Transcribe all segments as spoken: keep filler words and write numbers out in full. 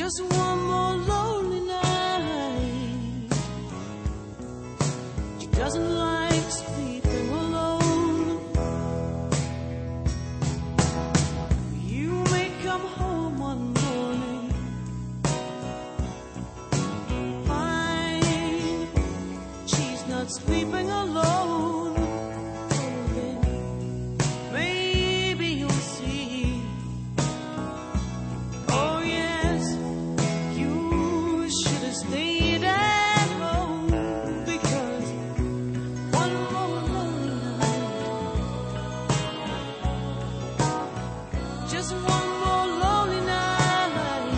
Just one more lonely night. She doesn't like sleeping alone. You may come home one morning, find she's not sleeping alone. Maybe you'll see. Oh yes, you should have stayed at home, because one more lonely night, just one more lonely night.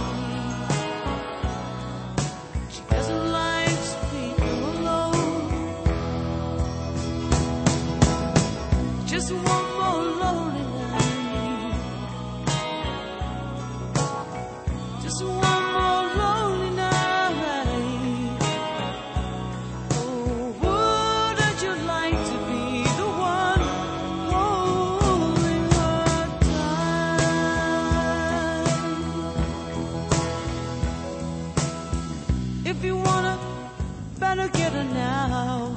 She doesn't like sleeping alone. Just one more lonely night. Just one more lonely night. Oh, wouldn't you like to be the one holding her tight? If you wanna, better get her now,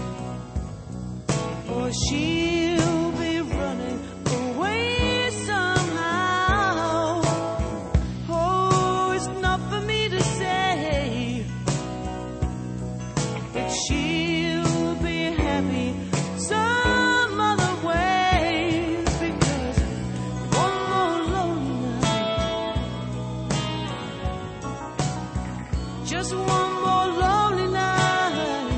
or she'll be running away somehow. Oh, it's not for me to say that she'll be happy some other way, because one more lonely night, just one more lonely night.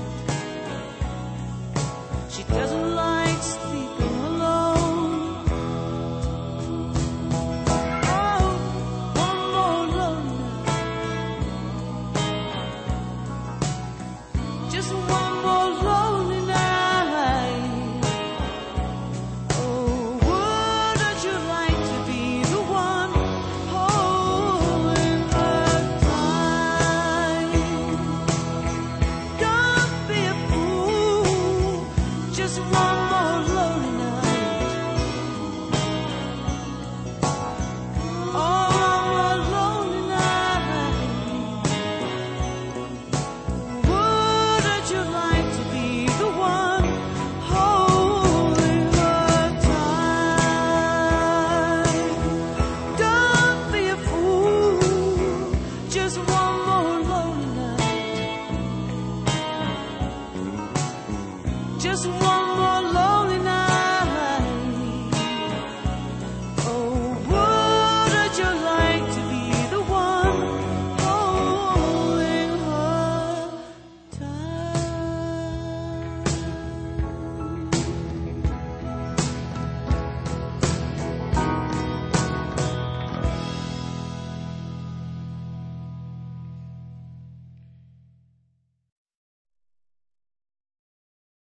She doesn't like sleeping alone. Oh, one more lonely night. Just one more lonely night. Oh, wouldn't you like to be the one holding her tight? Don't be a fool. Just one more lonely night. Oh, one more lonely night. Wouldn't you like to be the one holding her tight? Don't be a fool. Just one more lonely night. Just one